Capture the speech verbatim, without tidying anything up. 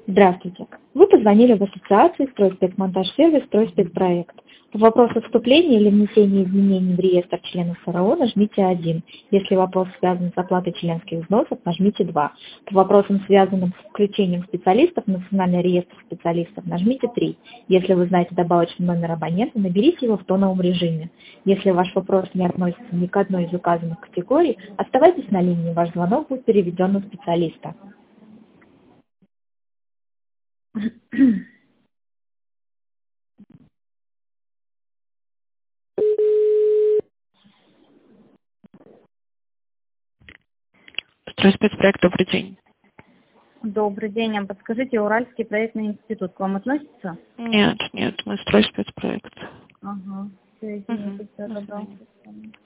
Здравствуйте. Вы позвонили в ассоциацию «Стройспецмонтаж-сервис», «Стройспецпроект». По вопросу вступления или внесения изменений в реестр членов СРО нажмите один. Если вопрос связан с оплатой членских взносов, нажмите два. По вопросам, связанным с включением специалистов в Национальный реестр специалистов, нажмите три. Если вы знаете добавочный номер абонента, наберите его в тоновом режиме. Если ваш вопрос не относится ни к одной из указанных категорий, оставайтесь на линии, ваш звонок будет переведен на специалиста. Стройспецпроект, добрый день. Добрый день. А подскажите, Уральский проектный институт к вам относится? Нет, нет, мы стройспецпроект. Ага. Все, извините, все, добро.